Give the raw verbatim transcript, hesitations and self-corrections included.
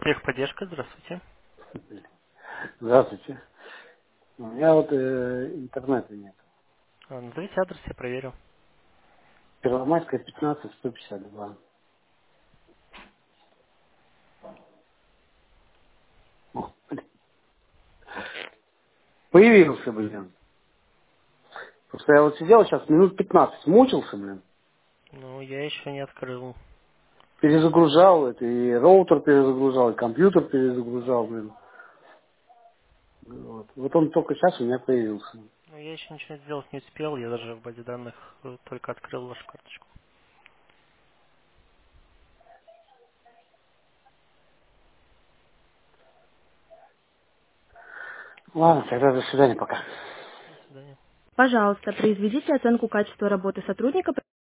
Техподдержка, здравствуйте. Здравствуйте. У меня вот э, интернета нет. А, Назовите адрес, я проверю. Первомайская, пятнадцать, сто пятьдесят два. О, блин. Появился, блин. Просто я вот сидел сейчас минут пятнадцать, мучился, блин. Ну, я еще не открыл. Перезагружал это, и роутер перезагружал, и компьютер перезагружал, блин. Вот, вот он только сейчас у меня появился. Ну, я еще ничего сделать не успел, я даже в базе данных э, только открыл вашу карточку. Ладно, тогда до свидания пока. До свидания. Пожалуйста, произведите оценку качества работы сотрудника.